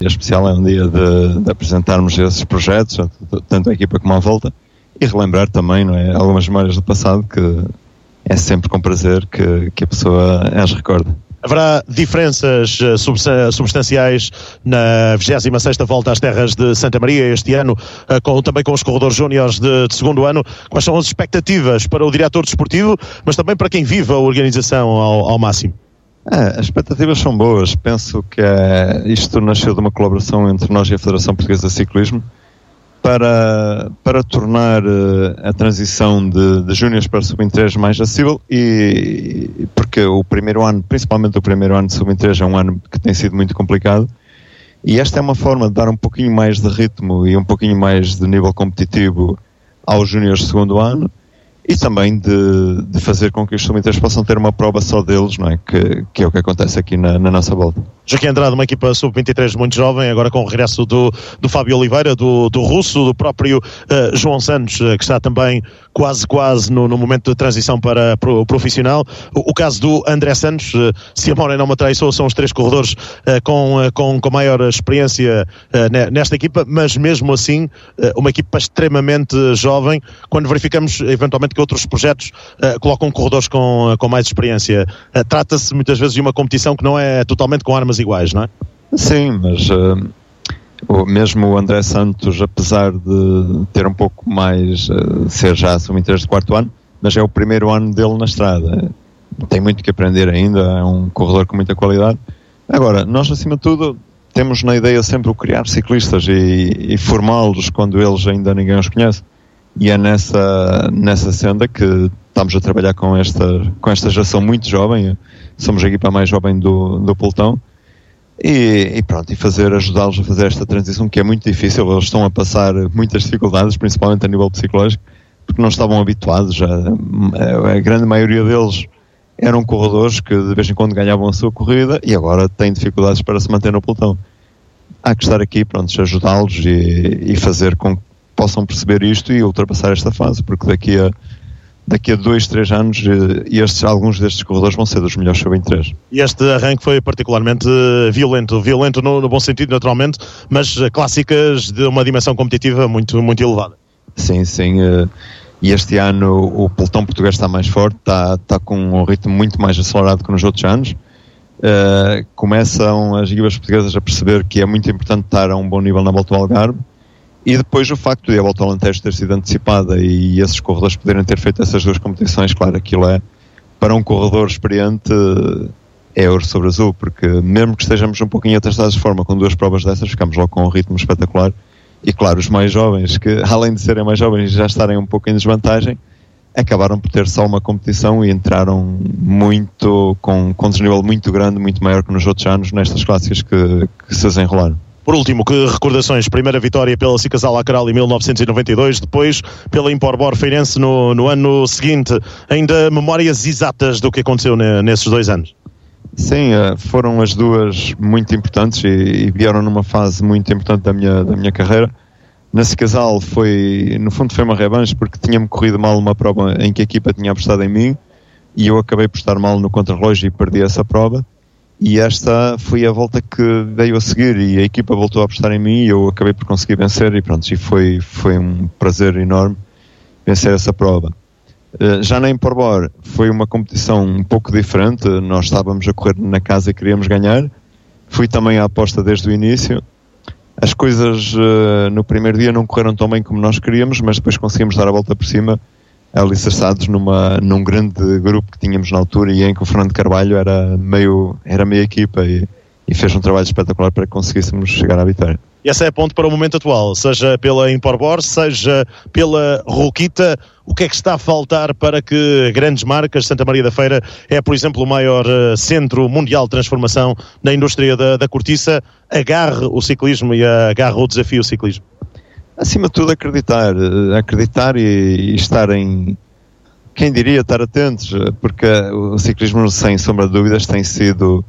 especial, é um dia de apresentarmos esses projetos, tanto a equipa como à volta, e relembrar também, não é, algumas memórias do passado, que é sempre com prazer que a pessoa as recorda. Haverá diferenças substanciais na 26ª Volta às Terras de Santa Maria este ano, também com os corredores júniores de segundo ano. Quais são as expectativas para o diretor desportivo, mas também para quem vive a organização ao máximo? As expectativas são boas. Penso que isto nasceu de uma colaboração entre nós e a Federação Portuguesa de Ciclismo para tornar a transição de júniores para sub-23 mais acessível, e porque o primeiro ano, principalmente o primeiro ano de sub-23, é um ano que tem sido muito complicado, e esta é uma forma de dar um pouquinho mais de ritmo e um pouquinho mais de nível competitivo aos júniores de segundo ano, e também de fazer com que os sub-23 possam ter uma prova só deles, não é? Que é o que acontece aqui na nossa volta. Joaquim Andrade, uma equipa sub-23 muito jovem, agora com o regresso do Fábio Oliveira, do Russo, do próprio João Santos, que está também quase no momento de transição para o profissional. O caso do André Santos, se a memória não me atraiçou, são os 3 corredores com maior experiência nesta equipa, mas mesmo assim uma equipa extremamente jovem, quando verificamos eventualmente que outros projetos colocam corredores com mais experiência. Trata-se muitas vezes de uma competição que não é totalmente com armas iguais, não é? Sim, mas mesmo o André Santos, apesar de ter um pouco mais, ser já sub-23 de quarto ano, mas é o primeiro ano dele na estrada. Tem muito que aprender ainda, é um corredor com muita qualidade. Agora, nós acima de tudo temos na ideia sempre o criar ciclistas e formá-los quando eles ainda ninguém os conhece. E é nessa senda que estamos a trabalhar com esta geração muito jovem. Somos a equipa mais jovem do pelotão, e pronto, ajudá-los a fazer esta transição, que é muito difícil. Eles estão a passar muitas dificuldades, principalmente a nível psicológico, porque não estavam habituados. A grande maioria deles eram corredores que de vez em quando ganhavam a sua corrida e agora têm dificuldades para se manter no pelotão. Há que estar aqui, pronto, ajudá-los e fazer com que possam perceber isto e ultrapassar esta fase, porque daqui a 2-3 anos alguns destes corredores vão ser dos melhores sub-23. E este arranque foi particularmente violento no bom sentido, naturalmente, mas clássicas de uma dimensão competitiva muito, muito elevada. Sim, e este ano o pelotão português está mais forte, está com um ritmo muito mais acelerado que nos outros anos. Começam as equipas portuguesas a perceber que é muito importante estar a um bom nível na Volta ao Algarve. E depois o facto de a Volta ao Alentejo ter sido antecipada e esses corredores poderem ter feito essas 2 competições, claro, aquilo para um corredor experiente, é ouro sobre azul, porque mesmo que estejamos um pouquinho atrasados de forma com 2 provas dessas, ficamos logo com um ritmo espetacular. E claro, os mais jovens, que além de serem mais jovens e já estarem um pouco em desvantagem, acabaram por ter só uma competição e entraram muito com um desnível muito grande, muito maior que nos outros anos, nestas clássicas que se desenrolaram. Por último, que recordações? Primeira vitória pela Cicasal Acaral em 1992, depois pela Imporbor Feirense no ano seguinte. Ainda memórias exatas do que aconteceu nesses 2 anos? Sim, foram as 2 muito importantes e vieram numa fase muito importante da minha carreira. Na Cicasal no fundo foi uma revanche, porque tinha-me corrido mal uma prova em que a equipa tinha apostado em mim e eu acabei por estar mal no contrarrelógio e perdi essa prova. E esta foi a volta que veio a seguir e a equipa voltou a apostar em mim e eu acabei por conseguir vencer e pronto, e foi um prazer enorme vencer essa prova. Já na Imporbor foi uma competição um pouco diferente, nós estávamos a correr na casa e queríamos ganhar. Fui também à aposta desde o início. As coisas no primeiro dia não correram tão bem como nós queríamos, mas depois conseguimos dar a volta por cima, alicerçados num grande grupo que tínhamos na altura e em que o Fernando Carvalho era meio equipa e fez um trabalho espetacular para que conseguíssemos chegar à vitória. E essa é a ponto para o momento atual, seja pela Imporbor, seja pela Roquita. O que é que está a faltar para que grandes marcas, Santa Maria da Feira é, por exemplo, o maior centro mundial de transformação na indústria da cortiça, agarre o ciclismo e agarre o desafio ciclismo? Acima de tudo acreditar e estar quem diria, estar atentos, porque o ciclismo, sem sombra de dúvidas, tem sido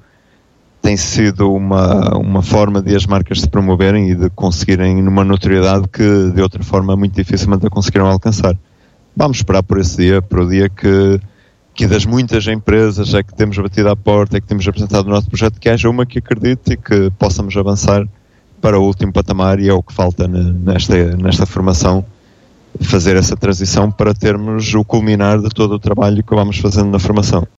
uma forma de as marcas se promoverem e de conseguirem numa notoriedade que de outra forma muito dificilmente a conseguiram alcançar. Vamos esperar por esse dia, por o dia que das muitas empresas é que temos batido à porta, é que temos apresentado o nosso projeto, que haja uma que acredite e que possamos avançar para o último patamar, e é o que falta nesta formação, fazer essa transição para termos o culminar de todo o trabalho que vamos fazendo na formação.